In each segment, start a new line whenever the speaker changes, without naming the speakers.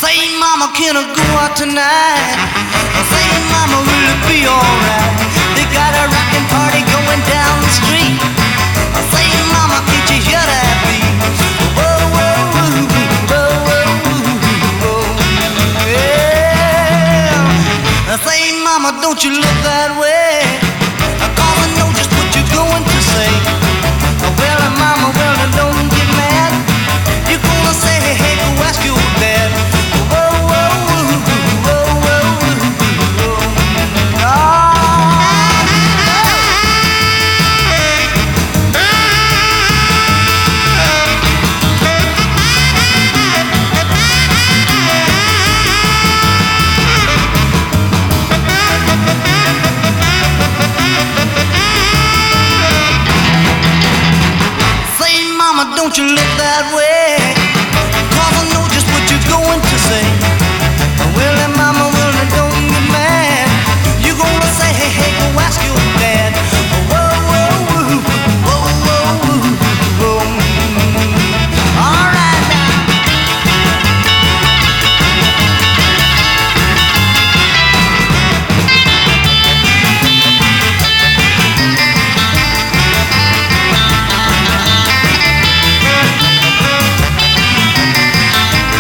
Say, mama, can I go out tonight? Say, mama, will it be alright? They got a rockin' party going down the street. Say, mama, can't you hear that beat? Whoa, whoa, whoa, whoa, whoa, whoa, yeah. Say, mama, don't you look that way? 'Cause I know just what you're going to say. Well, mama, well, don't get mad. You're gonna say, hey, hey, go ask your dad. Whoa, whoa, whoa, whoa, whoa, whoa. Say, mama, don't you look that way? 'Cause I know just what you're going to say. Well, mama, well, don't get mad. You're gonna say, hey, hey, go ask your dad. Whoa, whoa, whoa, whoa, whoa, whoa. All right now.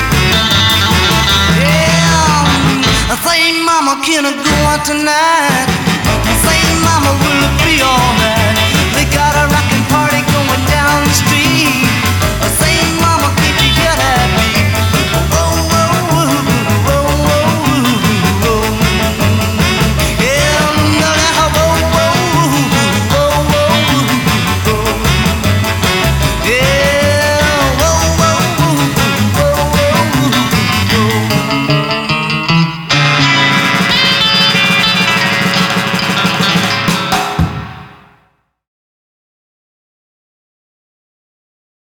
Yeah, say, mama, can I go out tonight?